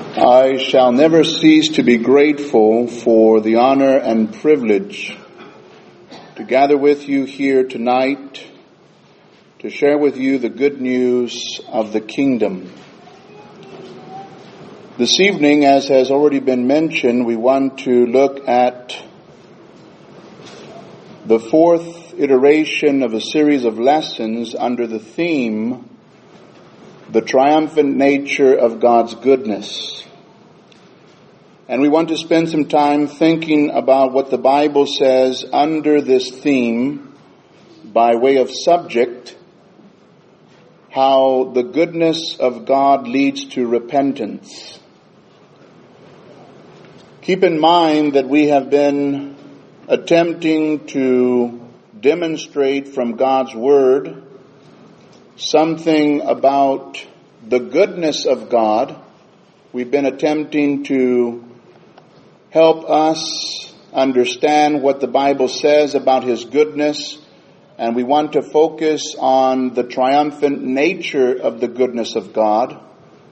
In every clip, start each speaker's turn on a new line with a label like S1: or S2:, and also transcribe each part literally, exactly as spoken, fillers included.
S1: I shall never cease to be grateful for the honor and privilege to gather with you here tonight to share with you the good news of the kingdom. This evening, as has already been mentioned, we want to look at the fourth iteration of a series of lessons under the theme, the triumphant nature of God's goodness. And we want to spend some time thinking about what the Bible says under this theme by way of subject, how the goodness of God leads to repentance. Keep in mind that we have been attempting to demonstrate from God's Word something about the goodness of God. We've been attempting to help us understand what the Bible says about His goodness, and we want to focus on the triumphant nature of the goodness of God.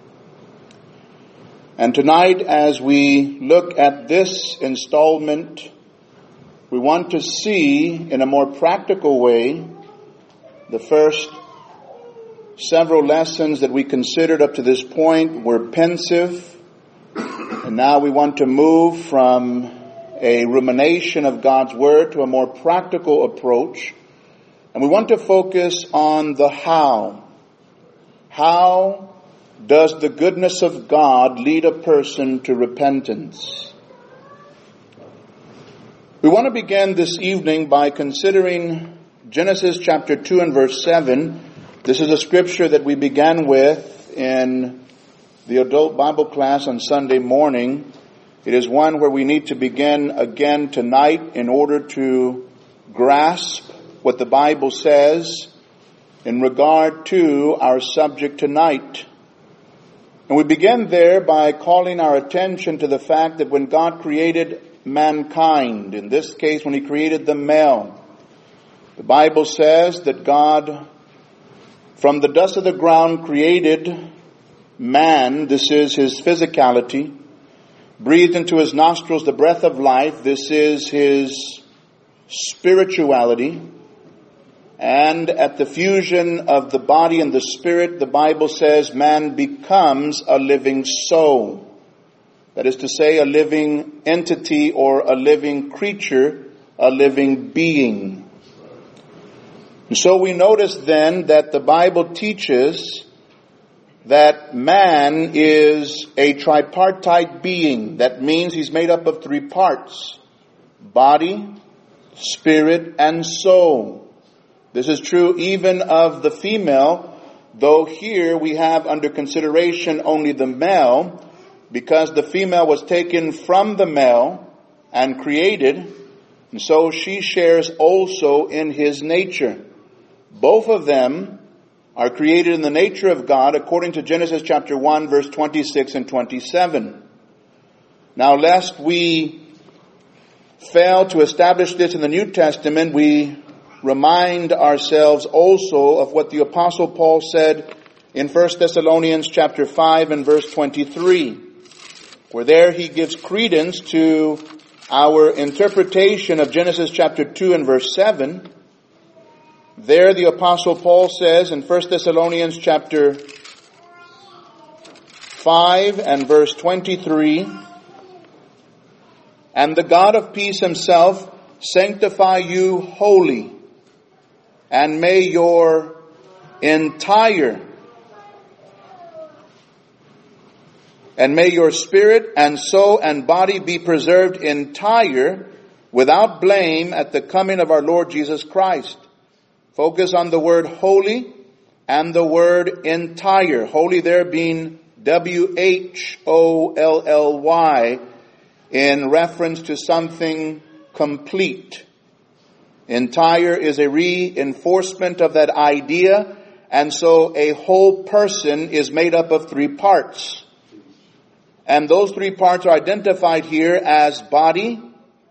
S1: And tonight, as we look at this installment, we want to see in a more practical way the first several lessons that we considered up to this point were pensive. And now we want to move from a rumination of God's Word to a more practical approach. And we want to focus on the how. How does the goodness of God lead a person to repentance? We want to begin this evening by considering Genesis chapter two and verse seven. This is a scripture that we began with in the adult Bible class on Sunday morning. It is one where we need to begin again tonight in order to grasp what the Bible says in regard to our subject tonight. And we begin there by calling our attention to the fact that when God created mankind, in this case when He created the male, the Bible says that God from the dust of the ground created man, this is his physicality, breathed into his nostrils the breath of life, this is his spirituality, and at the fusion of the body and the spirit, the Bible says man becomes a living soul. That is to say, a living entity or a living creature, a living being. And so we notice then that the Bible teaches that man is a tripartite being. That means he's made up of three parts: body, spirit, and soul. This is true even of the female, though here we have under consideration only the male, because the female was taken from the male and created, and so she shares also in his nature. Both of them are created in the nature of God according to Genesis chapter one, verse twenty-six and twenty-seven. Now, lest we fail to establish this in the New Testament, we remind ourselves also of what the Apostle Paul said in First Thessalonians chapter five and verse twenty-three, where there he gives credence to our interpretation of Genesis chapter two and verse seven. There the Apostle Paul says in First Thessalonians chapter five and verse twenty-three, "And the God of peace Himself sanctify you wholly, and may your entire, and may your spirit and soul and body be preserved entire, without blame at the coming of our Lord Jesus Christ." Focus on the word holy and the word entire. Holy there being W H O L L Y in reference to something complete. Entire is a reinforcement of that idea, and so a whole person is made up of three parts. And those three parts are identified here as body,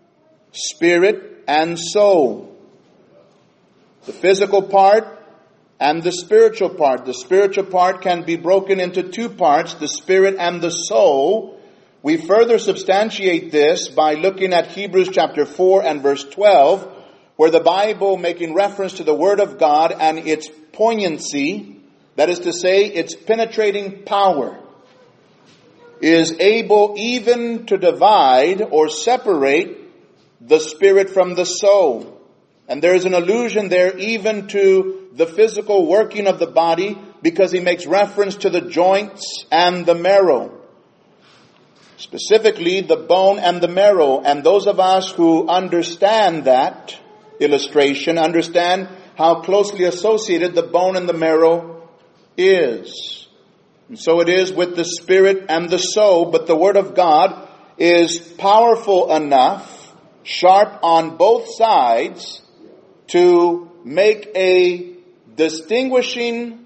S1: spirit, and soul. The physical part and the spiritual part. The spiritual part can be broken into two parts, the spirit and the soul. We further substantiate this by looking at Hebrews chapter four and verse twelve, where the Bible, making reference to the Word of God and its poignancy, that is to say, its penetrating power, is able even to divide or separate the spirit from the soul. And there is an allusion there even to the physical working of the body, because he makes reference to the joints and the marrow. Specifically, the bone and the marrow. And those of us who understand that illustration understand how closely associated the bone and the marrow is. And so it is with the spirit and the soul, but the Word of God is powerful enough, sharp on both sides, to make a distinguishing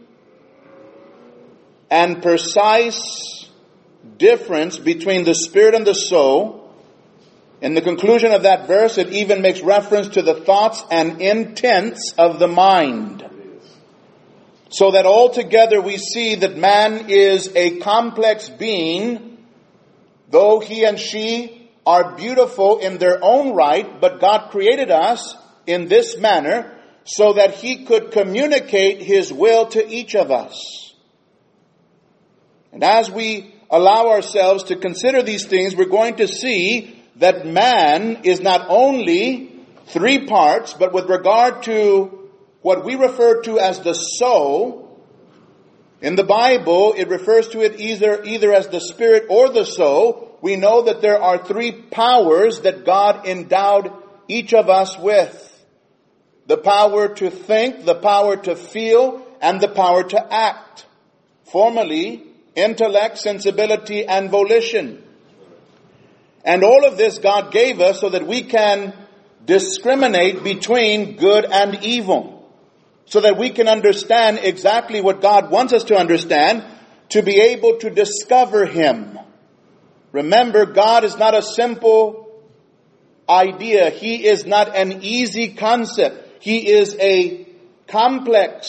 S1: and precise difference between the spirit and the soul. In the conclusion of that verse, it even makes reference to the thoughts and intents of the mind. So that altogether we see that man is a complex being, though he and she are beautiful in their own right, but God created us in this manner so that he could communicate his will to each of us. And as we allow ourselves to consider these things, we're going to see that man is not only three parts, but with regard to what we refer to as the soul, in the Bible it refers to it either, either as the spirit or the soul. We know that there are three powers that God endowed each of us with. The power to think, the power to feel, and the power to act. Formerly, intellect, sensibility, and volition. And all of this God gave us so that we can discriminate between good and evil. So that we can understand exactly what God wants us to understand, to be able to discover Him. Remember, God is not a simple idea. He is not an easy concept. He is a complex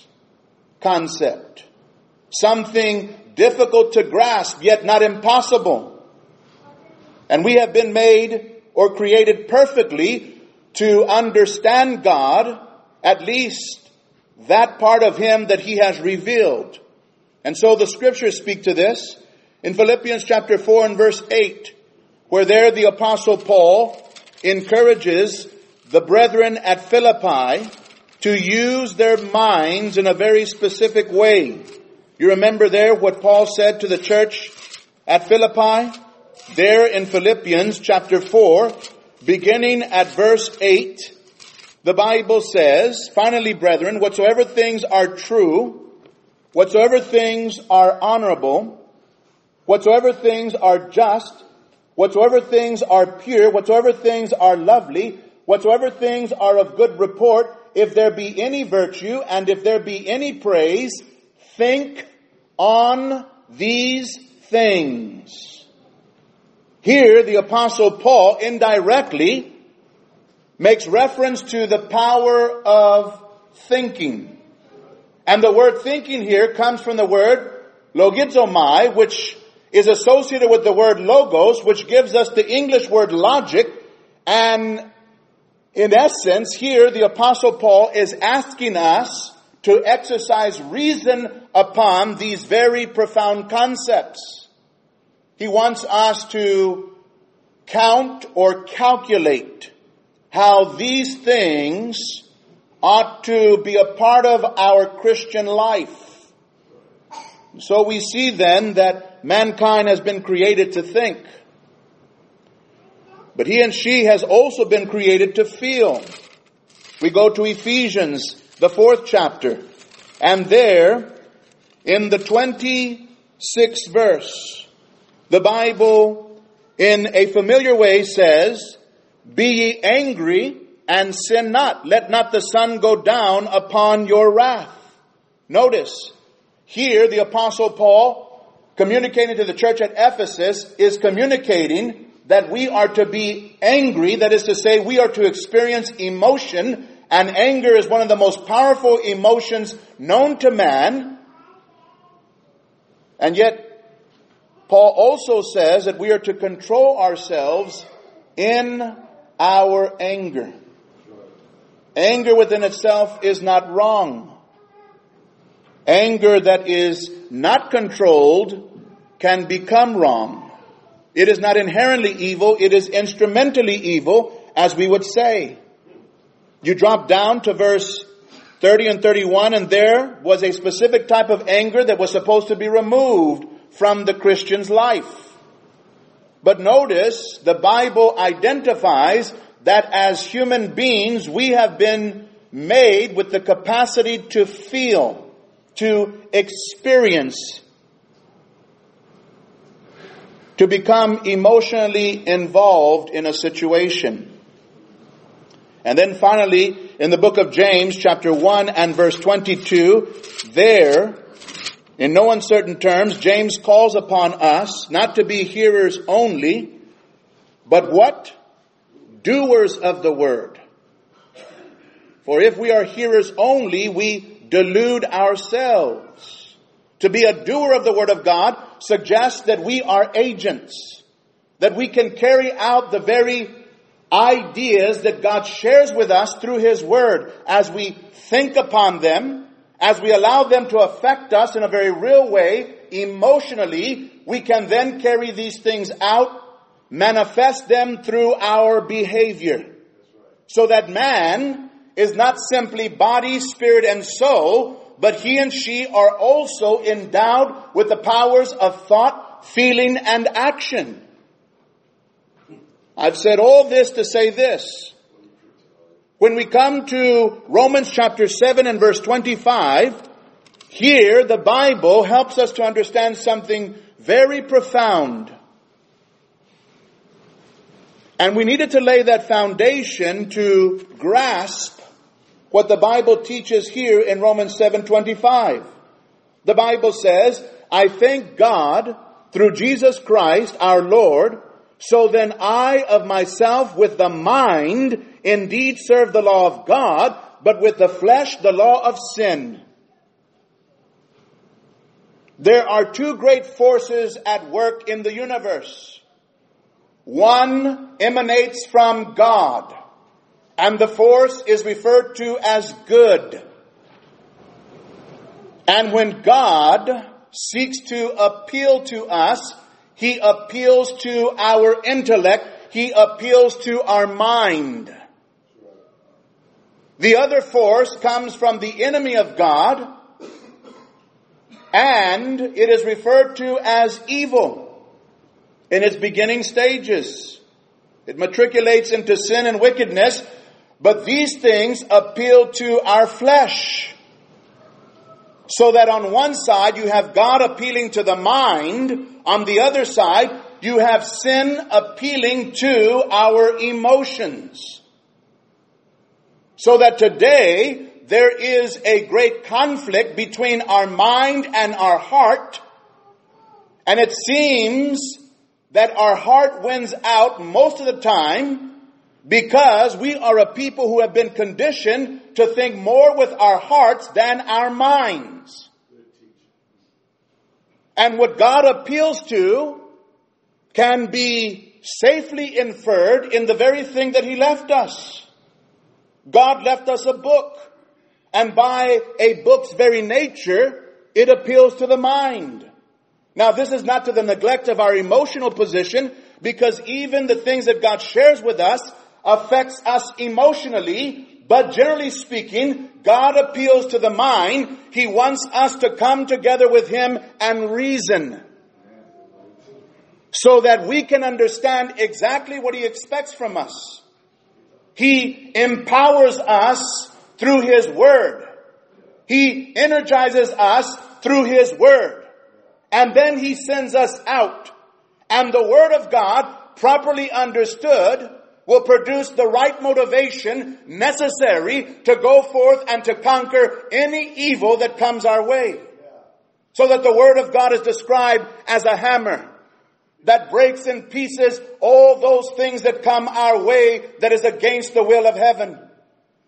S1: concept. Something difficult to grasp, yet not impossible. And we have been made or created perfectly to understand God, at least that part of Him that He has revealed. And so the Scriptures speak to this in Philippians chapter four and verse eight, where there the Apostle Paul encourages the brethren at Philippi to use their minds in a very specific way. You remember there what Paul said to the church at Philippi? There in Philippians chapter four, beginning at verse eight, the Bible says, "Finally, brethren, whatsoever things are true, whatsoever things are honorable, whatsoever things are just, whatsoever things are pure, whatsoever things are lovely, whatsoever things are of good report, if there be any virtue and if there be any praise, think on these things." Here, the Apostle Paul indirectly makes reference to the power of thinking. And the word thinking here comes from the word logizomai, which is associated with the word logos, which gives us the English word logic. And in essence, here the Apostle Paul is asking us to exercise reason upon these very profound concepts. He wants us to count or calculate how these things ought to be a part of our Christian life. So we see then that mankind has been created to think. But he and she has also been created to feel. We go to Ephesians, the fourth chapter. And there, in the twenty-sixth verse, the Bible, in a familiar way, says, "Be ye angry and sin not. Let not the sun go down upon your wrath." Notice, here the Apostle Paul, communicating to the church at Ephesus, is communicating that we are to be angry. That is to say, we are to experience emotion And anger is one of the most powerful emotions known to man. And yet, Paul also says that we are to control ourselves in our anger. Anger within itself is not wrong. Anger that is not controlled can become wrong. It is not inherently evil, it is instrumentally evil, as we would say. You drop down to verse thirty and thirty-one, and there was a specific type of anger that was supposed to be removed from the Christian's life. But notice, the Bible identifies that as human beings, we have been made with the capacity to feel, to experience, to become emotionally involved in a situation. And then finally, in the book of James, chapter one and verse twenty-two, there, in no uncertain terms, James calls upon us not to be hearers only, but what? Doers of the word. For if we are hearers only, we delude ourselves. To be a doer of the word of God suggests that we are agents, that we can carry out the very ideas that God shares with us through His word. As we think upon them, as we allow them to affect us in a very real way, emotionally, we can then carry these things out, manifest them through our behavior. So that man is not simply body, spirit, and soul, but he and she are also endowed with the powers of thought, feeling, and action. I've said all this to say this. When we come to Romans chapter seven and verse twenty-five, here the Bible helps us to understand something very profound. And we needed to lay that foundation to grasp what the Bible teaches here in Romans seven twenty-five. The Bible says, I thank God through Jesus Christ our Lord, so then I of myself with the mind indeed serve the law of God, but with the flesh the law of sin. There are two great forces at work in the universe. One emanates from God, and the force is referred to as good. And when God seeks to appeal to us, He appeals to our intellect, He appeals to our mind. The other force comes from the enemy of God, and it is referred to as evil in its beginning stages. It matriculates into sin and wickedness, but these things appeal to our flesh. So that on one side you have God appealing to the mind, on the other side you have sin appealing to our emotions. So that today there is a great conflict between our mind and our heart, and it seems that our heart wins out most of the time because we are a people who have been conditioned to think more with our hearts than our minds. And what God appeals to can be safely inferred in the very thing that He left us. God left us a book, and by a book's very nature, it appeals to the mind. Now, this is not to the neglect of our emotional position, because even the things that God shares with us affects us emotionally, but generally speaking, God appeals to the mind. He wants us to come together with Him and reason, so that we can understand exactly what He expects from us. He empowers us through His Word. He energizes us through His Word. And then He sends us out. And the Word of God, properly understood, will produce the right motivation necessary to go forth and to conquer any evil that comes our way. So that the Word of God is described as a hammer that breaks in pieces all those things that come our way that is against the will of heaven.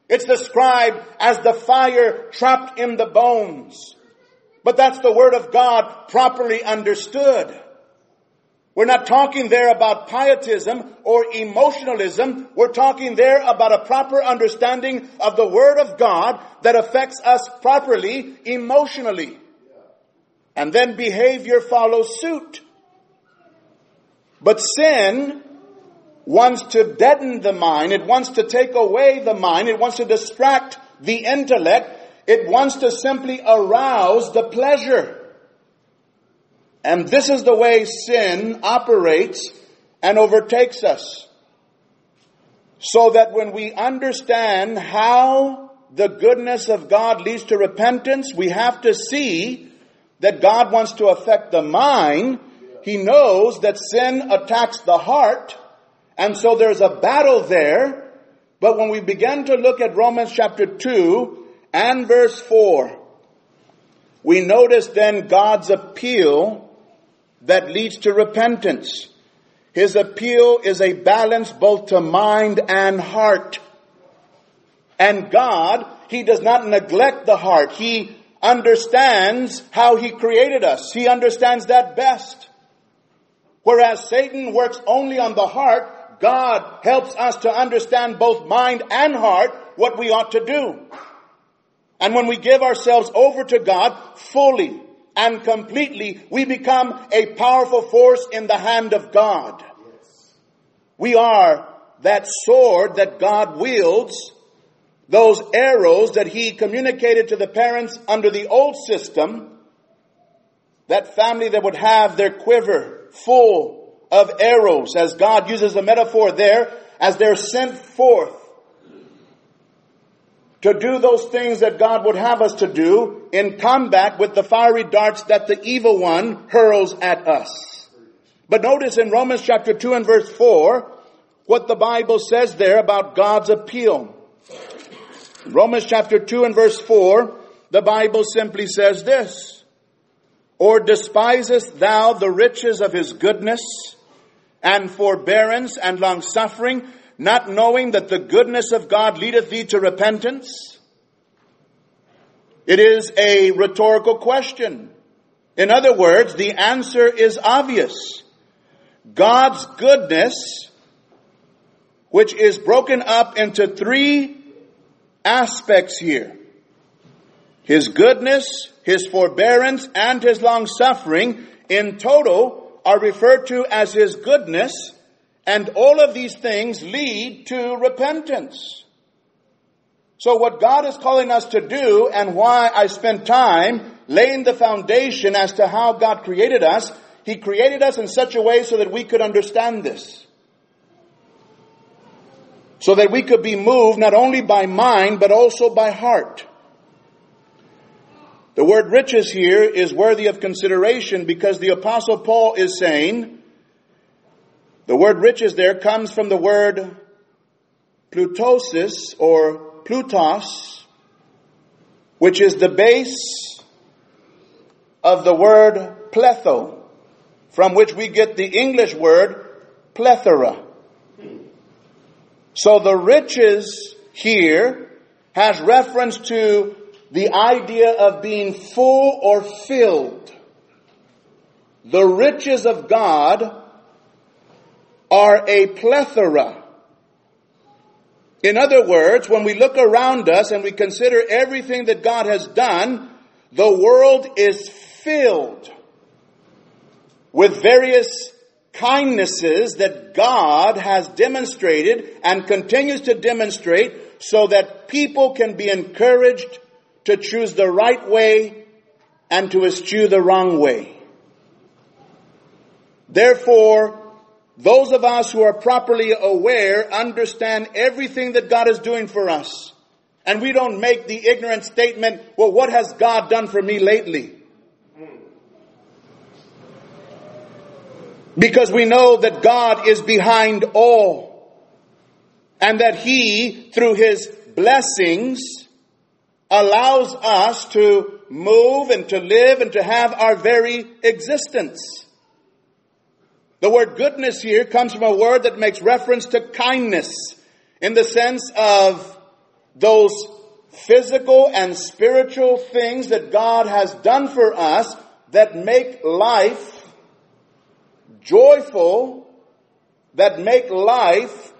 S1: It's described as the fire trapped in the bones. But that's the Word of God properly understood. We're not talking there about pietism or emotionalism. We're talking there about a proper understanding of the Word of God that affects us properly emotionally. And then behavior follows suit. But sin wants to deaden the mind. It wants to take away the mind. It wants to distract the intellect. It wants to simply arouse the pleasure. And this is the way sin operates and overtakes us. So that when we understand how the goodness of God leads to repentance, we have to see that God wants to affect the mind. He knows that sin attacks the heart. And so there's a battle there. But when we begin to look at Romans chapter two and verse four, we notice then God's appeal that leads to repentance. His appeal is a balance both to mind and heart. And God, He does not neglect the heart. He understands how He created us. He understands that best. Whereas Satan works only on the heart, God helps us to understand both mind and heart what we ought to do. And when we give ourselves over to God fully and completely, we become a powerful force in the hand of God. We are that sword that God wields, those arrows that He communicated to the parents under the old system, that family that would have their quiver full of arrows, as God uses a metaphor there, as they're sent forth to do those things that God would have us to do in combat with the fiery darts that the evil one hurls at us. But notice in Romans chapter two and verse four, what the Bible says there about God's appeal. In Romans chapter two and verse four, the Bible simply says this: Or despisest thou the riches of His goodness and forbearance and long-suffering, not knowing that the goodness of God leadeth thee to repentance? It is a rhetorical question. In other words, the answer is obvious. God's goodness, which is broken up into three aspects here: His goodness, His forbearance, and His long-suffering, in total are referred to as His goodness. And all of these things lead to repentance. So what God is calling us to do, and why I spent time laying the foundation as to how God created us, He created us in such a way so that we could understand this. So that we could be moved not only by mind, but also by heart. The word riches here is worthy of consideration because the Apostle Paul is saying, the word riches there comes from the word plutosis or plutos, which is the base of the word pletho, from which we get the English word plethora. So the riches here has reference to the idea of being full or filled. The riches of God are a plethora. In other words, when we look around us and we consider everything that God has done, the world is filled with various kindnesses that God has demonstrated and continues to demonstrate so that people can be encouraged to choose the right way and to eschew the wrong way. Therefore, those of us who are properly aware understand everything that God is doing for us. And we don't make the ignorant statement, well, what has God done for me lately? Because we know that God is behind all. And that He, through His blessings, allows us to move and to live and to have our very existence. The word goodness here comes from a word that makes reference to kindness in the sense of those physical and spiritual things that God has done for us that make life joyful, that make life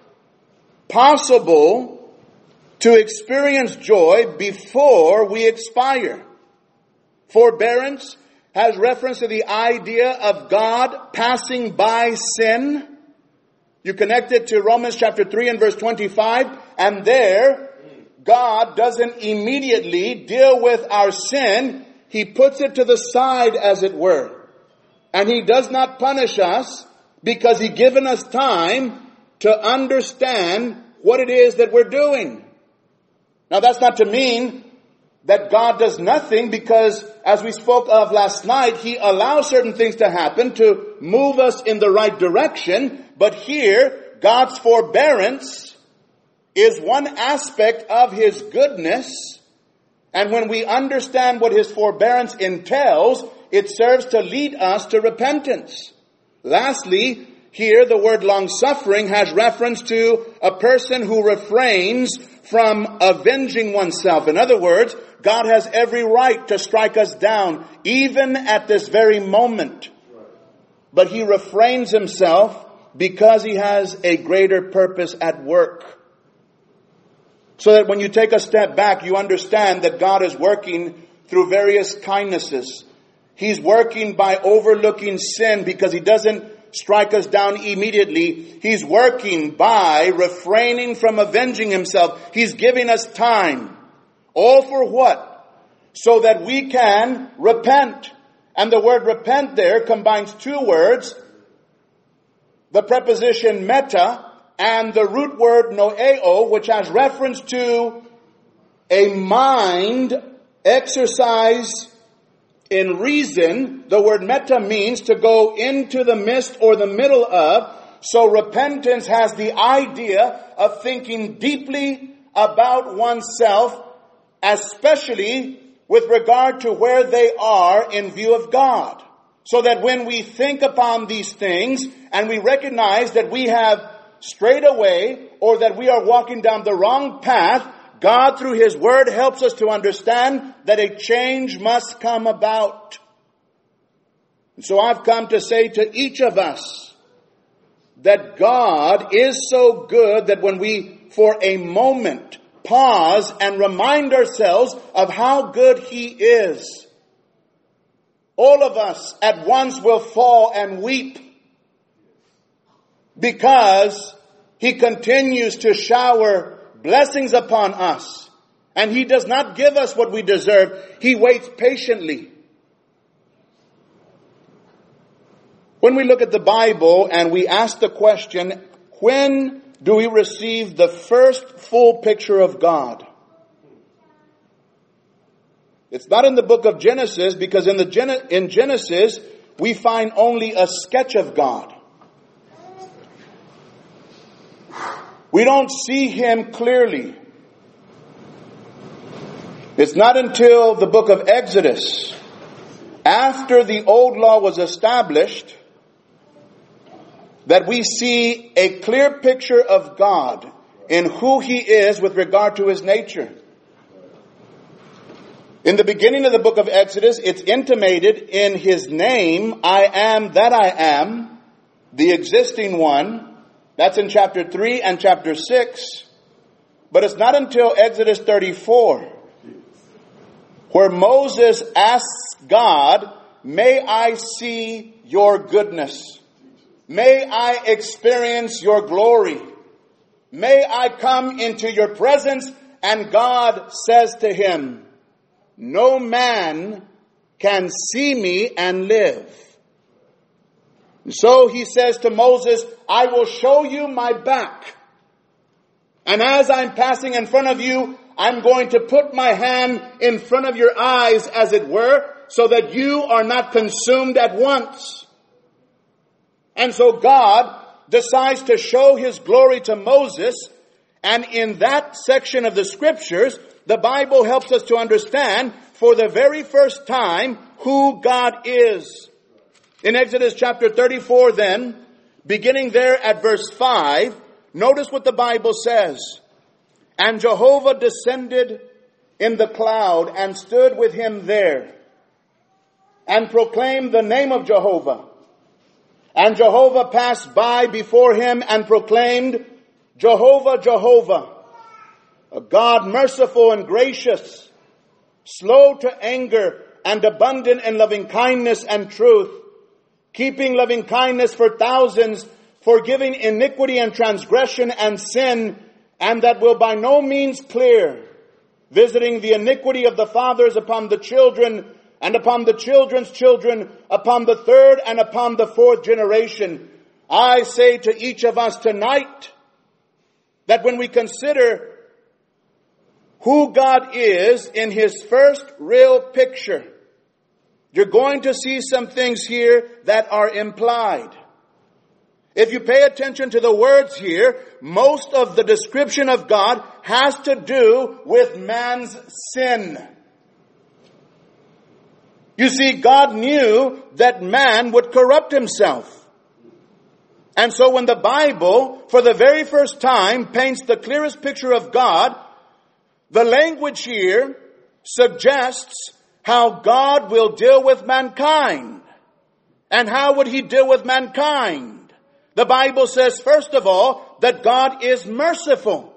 S1: possible to experience joy before we expire. Forbearance has reference to the idea of God passing by sin. You connect it to Romans chapter three and verse twenty-five, and there God doesn't immediately deal with our sin. He puts it to the side, as it were. And He does not punish us because He's given us time to understand what it is that we're doing. Now, that's not to mean that God does nothing, because as we spoke of last night, He allows certain things to happen to move us in the right direction. But here, God's forbearance is one aspect of His goodness. And when we understand what His forbearance entails, it serves to lead us to repentance. Lastly, here the word long-suffering has reference to a person who refrains from avenging oneself. In other words, God has every right to strike us down, even at this very moment. But He refrains Himself because He has a greater purpose at work. So that when you take a step back, you understand that God is working through various kindnesses. He's working by overlooking sin because He doesn't strike us down immediately. He's working by refraining from avenging Himself. He's giving us time. All for what? So that we can repent. And the word repent there combines two words. The preposition meta and the root word noeo, which has reference to a mind exercise in reason. The word meta means to go into the midst or the middle of. So repentance has the idea of thinking deeply about oneself, especially with regard to where they are in view of God. So that when we think upon these things and we recognize that we have strayed away or that we are walking down the wrong path, God through His Word helps us to understand that a change must come about. And so I've come to say to each of us that God is so good that when we for a moment pause and remind ourselves of how good He is, all of us at once will fall and weep, because He continues to shower blessings upon us. And He does not give us what we deserve. He waits patiently. When we look at the Bible and we ask the question, when do we receive the first full picture of God? It's not in the book of Genesis, because in the Gen- in Genesis we find only a sketch of God. We don't see Him clearly. It's not until the book of Exodus, after the old law was established, that we see a clear picture of God in who He is with regard to His nature. In the beginning of the book of Exodus, it's intimated in His name, I am that I am, the existing one. That's in chapter three and chapter six. But it's not until Exodus thirty-four where Moses asks God, may I see your goodness? May I experience your glory? May I come into your presence? And God says to him, no man can see me and live. So He says to Moses, I will show you my back. And as I'm passing in front of you, I'm going to put my hand in front of your eyes, as it were, so that you are not consumed at once. And so God decides to show His glory to Moses. And in that section of the scriptures, the Bible helps us to understand for the very first time who God is. In Exodus chapter thirty-four then, beginning there at verse five, notice what the Bible says. And Jehovah descended in the cloud and stood with him there and proclaimed the name of Jehovah. And Jehovah passed by before him and proclaimed, Jehovah, Jehovah, a God merciful and gracious, slow to anger and abundant in loving kindness and truth, keeping loving kindness for thousands, forgiving iniquity and transgression and sin, and that will by no means clear, visiting the iniquity of the fathers upon the children, and upon the children's children, upon the third and upon the fourth generation. I say to each of us tonight, that when we consider who God is in his first real picture, you're going to see some things here that are implied. If you pay attention to the words here, most of the description of God has to do with man's sin. You see, God knew that man would corrupt himself. And so when the Bible, for the very first time, paints the clearest picture of God, the language here suggests how God will deal with mankind. And how would he deal with mankind? The Bible says, first of all, that God is merciful.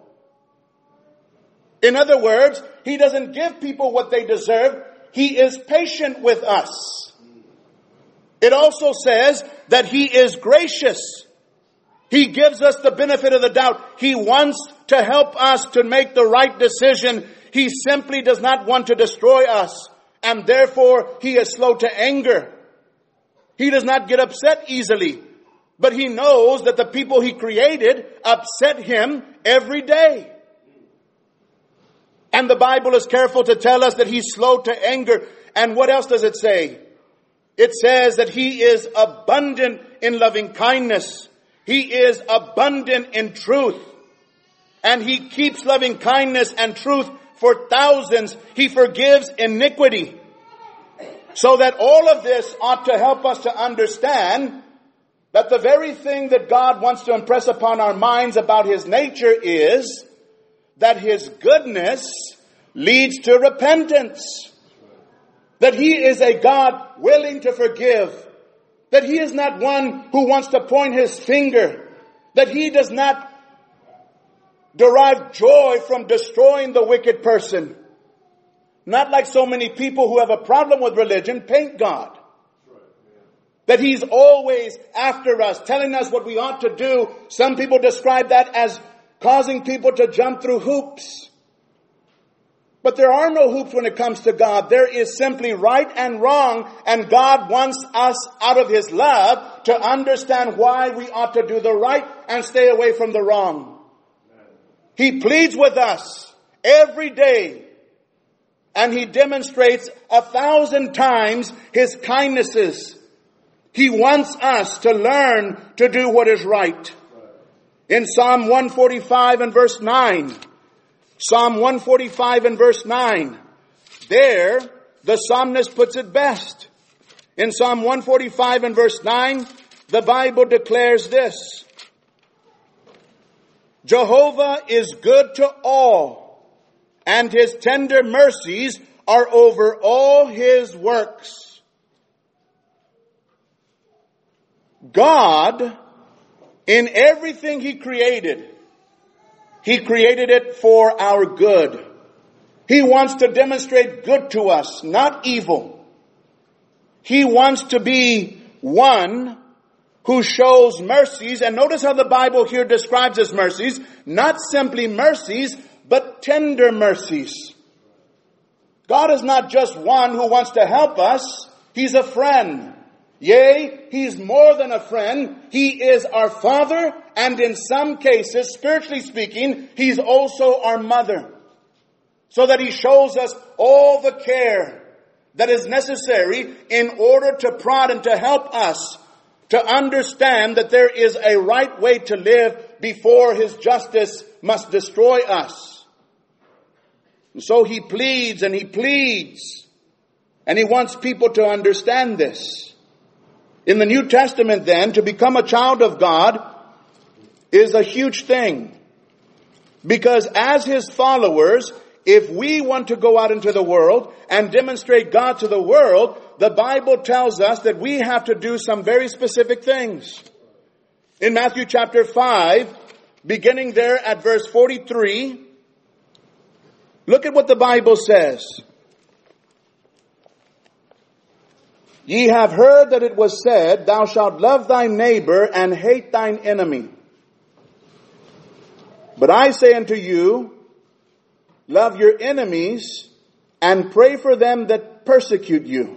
S1: In other words, he doesn't give people what they deserve. He is patient with us. It also says that he is gracious. He gives us the benefit of the doubt. He wants to help us to make the right decision. He simply does not want to destroy us. And therefore, he is slow to anger. He does not get upset easily. But he knows that the people he created upset him every day. And the Bible is careful to tell us that he's slow to anger. And what else does it say? It says that he is abundant in loving kindness. He is abundant in truth. And he keeps loving kindness and truth for thousands. He forgives iniquity. So that all of this ought to help us to understand that the very thing that God wants to impress upon our minds about his nature is that his goodness leads to repentance. That he is a God willing to forgive. That he is not one who wants to point his finger. That he does not derive joy from destroying the wicked person. Not like so many people who have a problem with religion paint God. That he's always after us, telling us what we ought to do. Some people describe that as causing people to jump through hoops. But there are no hoops when it comes to God. There is simply right and wrong. And God wants us, out of his love, to understand why we ought to do the right and stay away from the wrong. He pleads with us every day. And he demonstrates a thousand times his kindnesses. He wants us to learn to do what is right. In Psalm one forty-five and verse nine, Psalm one forty-five and verse nine, there the psalmist puts it best. In Psalm one forty-five and verse nine, the Bible declares this: Jehovah is good to all, and his tender mercies are over all his works. God, in everything he created, he created it for our good. He wants to demonstrate good to us, not evil. He wants to be one who shows mercies. And notice how the Bible here describes his mercies. Not simply mercies, but tender mercies. God is not just one who wants to help us. He's a friend. Yea, he's more than a friend. He is our Father, and in some cases, spiritually speaking, he's also our mother. So that he shows us all the care that is necessary in order to prod and to help us to understand that there is a right way to live before his justice must destroy us. And so he pleads and he pleads, and he wants people to understand this. In the New Testament then, to become a child of God is a huge thing. Because as His followers, if we want to go out into the world and demonstrate God to the world, the Bible tells us that we have to do some very specific things. In Matthew chapter five, beginning there at verse forty-three, look at what the Bible says. Ye have heard that it was said, Thou shalt love thy neighbor and hate thine enemy. But I say unto you, love your enemies and pray for them that persecute you,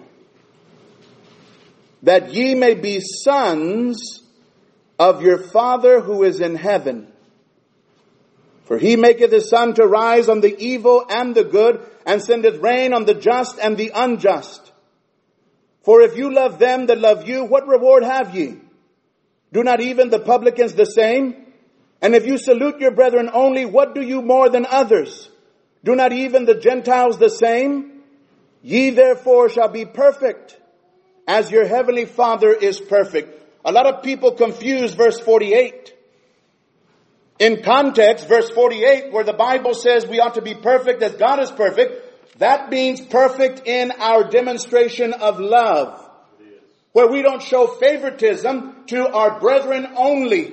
S1: that ye may be sons of your Father who is in heaven. For He maketh His sun to rise on the evil and the good, and sendeth rain on the just and the unjust. For if you love them that love you, what reward have ye? Do not even the publicans the same? And if you salute your brethren only, what do you more than others? Do not even the Gentiles the same? Ye therefore shall be perfect, as your heavenly Father is perfect. A lot of people confuse verse forty-eight. In context, verse forty-eight, where the Bible says we ought to be perfect as God is perfect, that means perfect in our demonstration of love, where we don't show favoritism to our brethren only,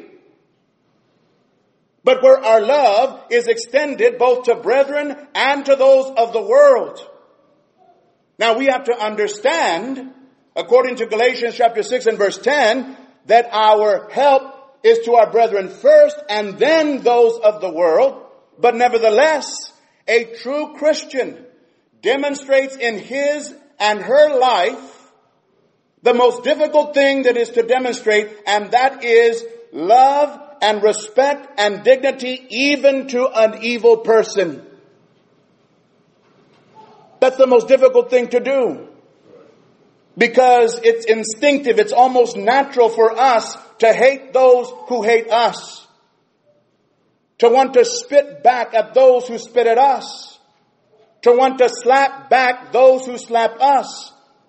S1: but where our love is extended both to brethren and to those of the world. Now we have to understand, according to Galatians chapter six and verse ten, that our help is to our brethren first and then those of the world. But nevertheless, a true Christian demonstrates in his and her life the most difficult thing that is to demonstrate, and that is love and respect and dignity even to an evil person. That's the most difficult thing to do. Because it's instinctive, it's almost natural for us to hate those who hate us. To want to spit back at those who spit at us. To want to slap back those who slap us.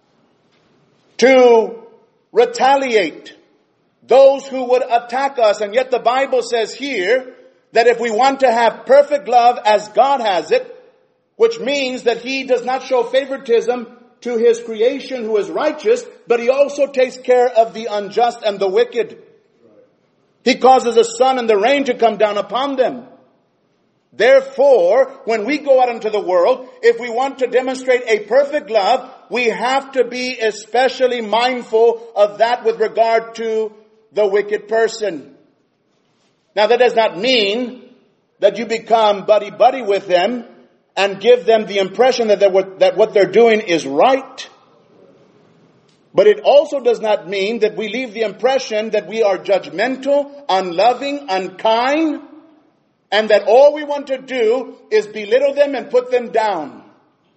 S1: To retaliate those who would attack us. And yet the Bible says here that if we want to have perfect love as God has it, which means that He does not show favoritism to His creation who is righteous, but He also takes care of the unjust and the wicked. He causes the sun and the rain to come down upon them. Therefore, when we go out into the world, if we want to demonstrate a perfect love, we have to be especially mindful of that with regard to the wicked person. Now that does not mean that you become buddy-buddy with them and give them the impression that, that what they're doing is right. But it also does not mean that we leave the impression that we are judgmental, unloving, unkind, and that all we want to do is belittle them and put them down.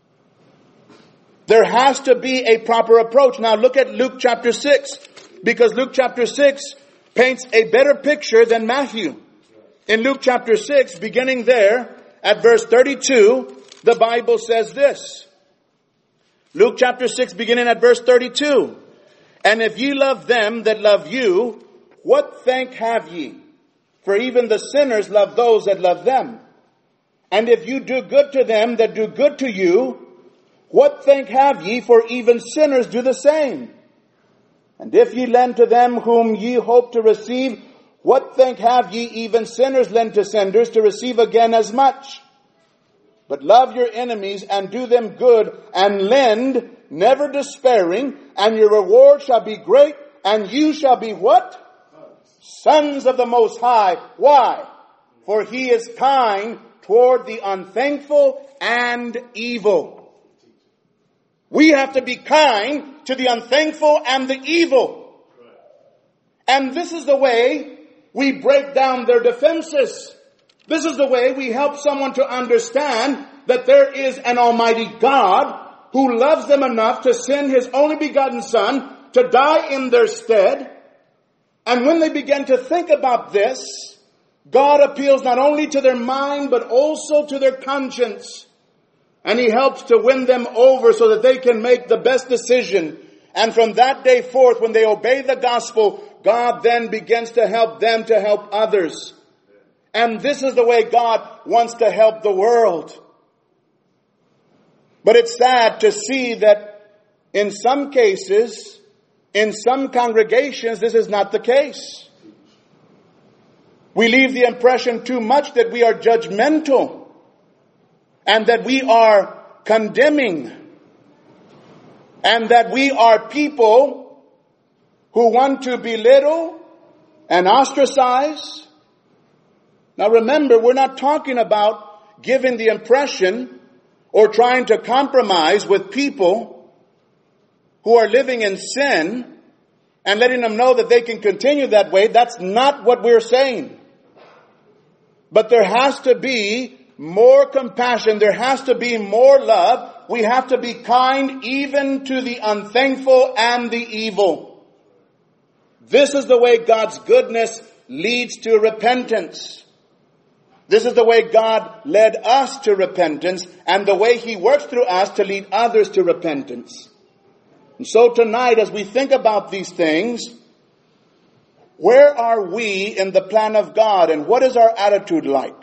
S1: There has to be a proper approach. Now look at Luke chapter six, because Luke chapter six paints a better picture than Matthew. In Luke chapter six, beginning there at verse thirty-two, the Bible says this. Luke chapter six, beginning at verse thirty-two. And if ye love them that love you, what thank have ye? For even the sinners love those that love them. And if you do good to them that do good to you, what thank have ye? For even sinners do the same. And if ye lend to them whom ye hope to receive, what thank have ye? Even sinners lend to senders to receive again as much. But love your enemies and do them good and lend, never despairing, and your reward shall be great, and you shall be what? Sons of the Most High. Why? For He is kind toward the unthankful and evil. We have to be kind to the unthankful and the evil. And this is the way we break down their defenses. This is the way we help someone to understand that there is an Almighty God who loves them enough to send His only begotten Son to die in their stead. And when they begin to think about this, God appeals not only to their mind, but also to their conscience. And He helps to win them over so that they can make the best decision. And from that day forth, when they obey the gospel, God then begins to help them to help others. And this is the way God wants to help the world. But it's sad to see that in some cases, in some congregations, this is not the case. We leave the impression too much that we are judgmental and that we are condemning and that we are people who want to belittle and ostracize. Now remember, we're not talking about giving the impression or trying to compromise with people who are living in sin and letting them know that they can continue that way. That's not what we're saying. But there has to be more compassion. There has to be more love. We have to be kind even to the unthankful and the evil. This is the way God's goodness leads to repentance. This is the way God led us to repentance and the way He works through us to lead others to repentance. And so tonight, as we think about these things, where are we in the plan of God and what is our attitude like?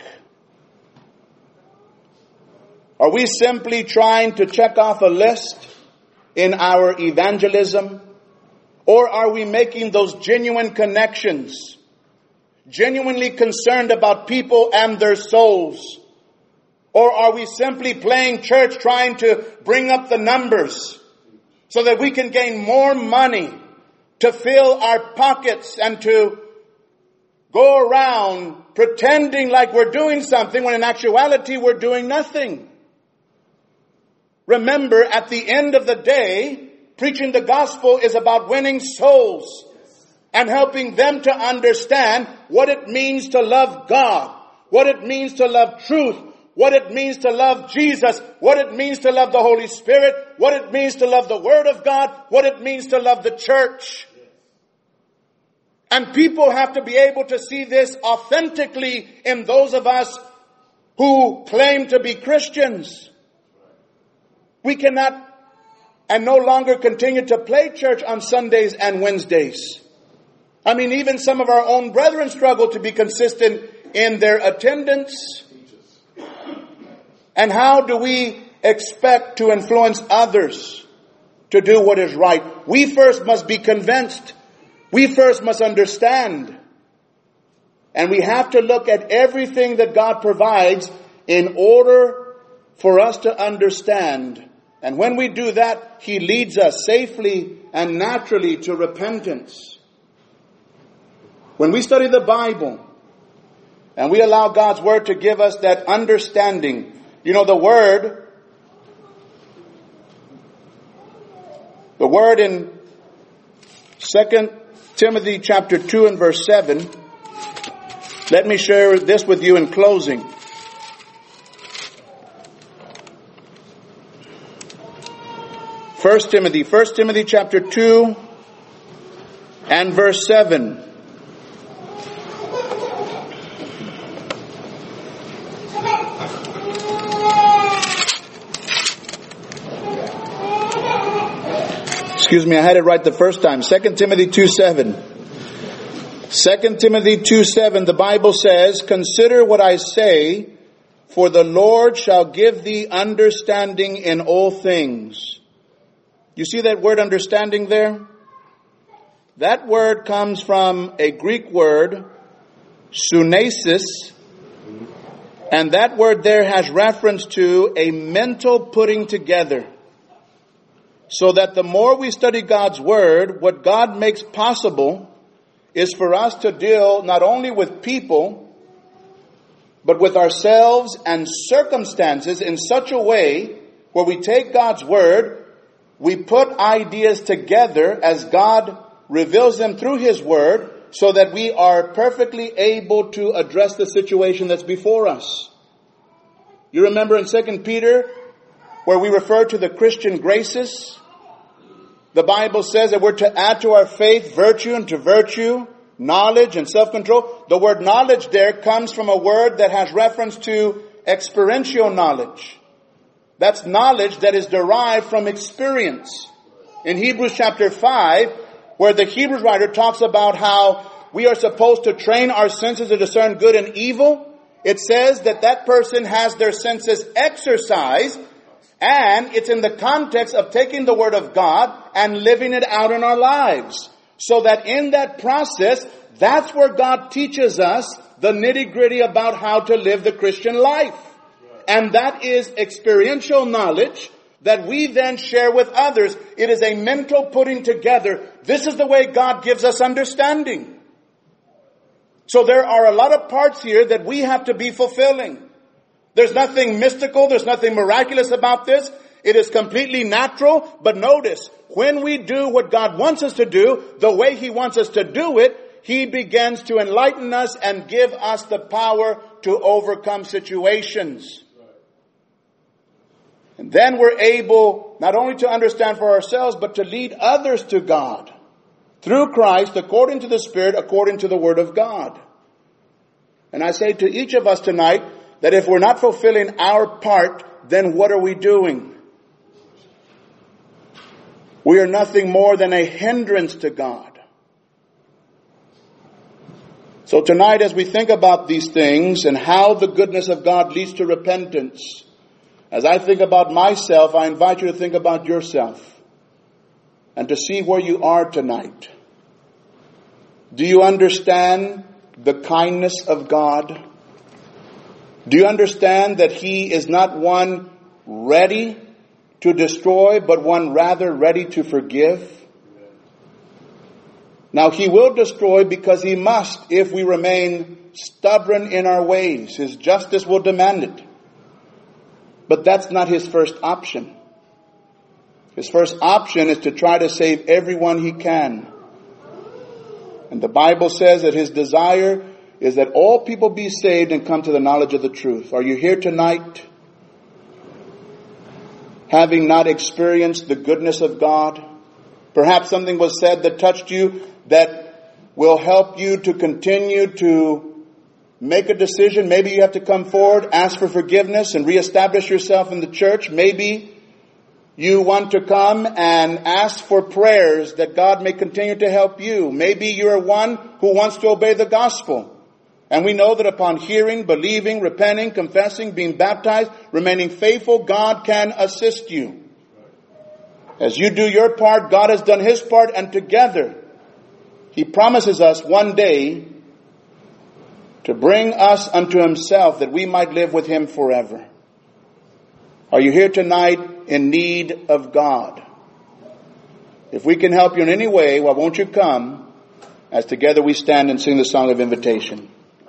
S1: Are we simply trying to check off a list in our evangelism? Or are we making those genuine connections? Genuinely concerned about people and their souls? Or are we simply playing church trying to bring up the numbers so that we can gain more money to fill our pockets and to go around pretending like we're doing something when in actuality we're doing nothing? Remember, at the end of the day, preaching the gospel is about winning souls and helping them to understand what it means to love God, what it means to love truth, what it means to love Jesus, what it means to love the Holy Spirit, what it means to love the Word of God, what it means to love the church. And people have to be able to see this authentically in those of us who claim to be Christians. We cannot and no longer continue to play church on Sundays and Wednesdays. I mean, even some of our own brethren struggle to be consistent in their attendance. And how do we expect to influence others to do what is right? We first must be convinced. We first must understand. And we have to look at everything that God provides in order for us to understand. And when we do that, He leads us safely and naturally to repentance. When we study the Bible and we allow God's Word to give us that understanding, you know, the Word, the Word in Second Timothy chapter two and verse seven, let me share this with you in closing. First Timothy, First Timothy chapter two and verse seven. Excuse me, I had it right the first time. Second Timothy two seven. Second Timothy two seven, the Bible says, "Consider what I say, for the Lord shall give thee understanding in all things." You see that word understanding there? That word comes from a Greek word, sunesis, and that word there has reference to a mental putting together. So that the more we study God's Word, what God makes possible is for us to deal not only with people, but with ourselves and circumstances in such a way where we take God's Word, we put ideas together as God reveals them through His Word, so that we are perfectly able to address the situation that's before us. You remember in Second Peter, where we refer to the Christian graces, the Bible says that we're to add to our faith virtue, and to virtue knowledge and self-control. The word knowledge there comes from a word that has reference to experiential knowledge. That's knowledge that is derived from experience. In Hebrews chapter five, where the Hebrews writer talks about how we are supposed to train our senses to discern good and evil, it says that that person has their senses exercised, and it's in the context of taking the Word of God and living it out in our lives. So that in that process, that's where God teaches us the nitty-gritty about how to live the Christian life. And that is experiential knowledge that we then share with others. It is a mental putting together. This is the way God gives us understanding. So there are a lot of parts here that we have to be fulfilling. There's nothing mystical. There's nothing miraculous about this. It is completely natural. But notice, when we do what God wants us to do, the way He wants us to do it, He begins to enlighten us and give us the power to overcome situations. And then we're able not only to understand for ourselves, but to lead others to God through Christ, according to the Spirit, according to the Word of God. And I say to each of us tonight that if we're not fulfilling our part, then what are we doing? We are nothing more than a hindrance to God. So tonight, as we think about these things and how the goodness of God leads to repentance, as I think about myself, I invite you to think about yourself and to see where you are tonight. Do you understand the kindness of God? Do you understand that He is not one ready to destroy, but one rather ready to forgive? Now, He will destroy because He must if we remain stubborn in our ways. His justice will demand it. But that's not His first option. His first option is to try to save everyone He can. And the Bible says that His desire is that all people be saved and come to the knowledge of the truth. Are you here tonight, having not experienced the goodness of God? Perhaps something was said that touched you that will help you to continue to make a decision. Maybe you have to come forward, ask for forgiveness, and reestablish yourself in the church. Maybe you want to come and ask for prayers that God may continue to help you. Maybe you're one who wants to obey the gospel. And we know that upon hearing, believing, repenting, confessing, being baptized, remaining faithful, God can assist you. As you do your part, God has done His part, and together He promises us one day to bring us unto Himself that we might live with Him forever. Are you here tonight in need of God? If we can help you in any way, why won't you come as together we stand and sing the song of invitation?